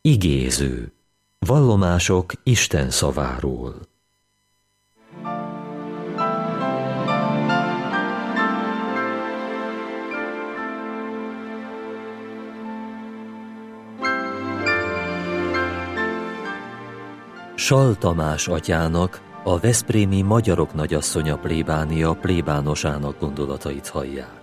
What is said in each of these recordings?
Igéző. Vallomások Isten szaváról. Sall Tamás atyának, a veszprémi magyarok nagyasszonya plébánia plébánosának gondolatait hallják.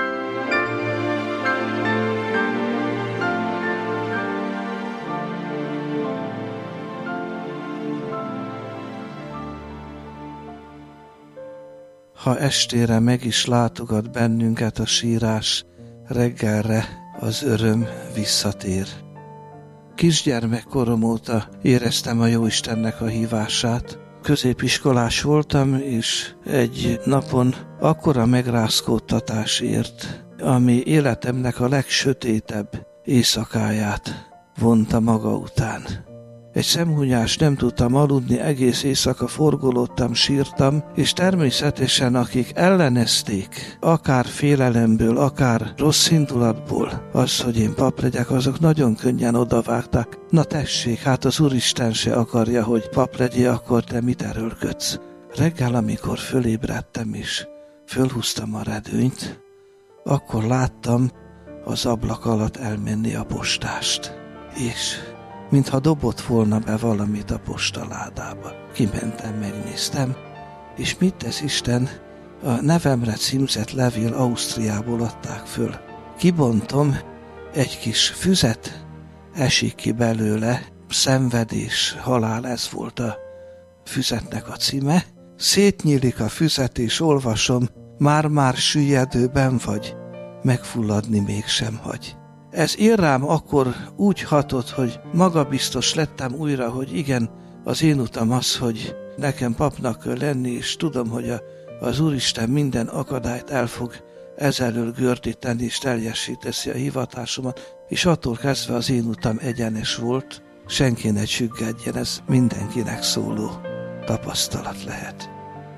Ha estére meg is látogat bennünket a sírás, reggelre az öröm visszatér. Kisgyermekkorom óta éreztem a Jóistennek a hívását. Középiskolás voltam, és egy napon akkora megrázkódtatás ért, ami életemnek a legsötétebb éjszakáját vonta maga után. Egy szemhúnyás nem tudtam aludni, egész éjszaka forgolódtam, sírtam, és természetesen akik ellenezték, akár félelemből, akár rossz indulatból, az, hogy én pap legyek, azok nagyon könnyen odavágták. Na tessék, hát az Úristen se akarja, hogy pap legyél, akkor te mit erőlködsz? Reggel, amikor fölébredtem és fölhúztam a redőnyt, akkor láttam az ablak alatt elmenni a postást, és mintha dobott volna be valamit a postaládába. Kimentem, megnéztem, és mit tesz Isten? A nevemre címzett levél Ausztriából adták föl. Kibontom, egy kis füzet esik ki belőle, szenvedés, halál, ez volt a füzetnek a címe. Szétnyílik a füzet, és olvasom, már-már süllyedőben vagy, megfulladni mégsem hagy. Ez ír rám akkor úgy hatott, hogy magabiztos lettem újra, hogy igen, az én utam az, hogy nekem papnak kell lenni, és tudom, hogy az Úristen minden akadályt el fog ezelől gördíteni, és teljesíteszi a hivatásomat, és attól kezdve az én utam egyenes volt, senki ne csüggedjen, ez mindenkinek szóló tapasztalat lehet.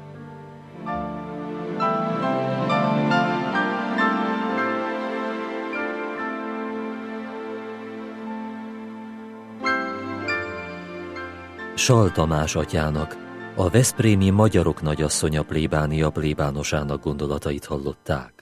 Sall Tamás atyának, a veszprémi magyarok nagyasszonya plébánia plébánosának gondolatait hallották.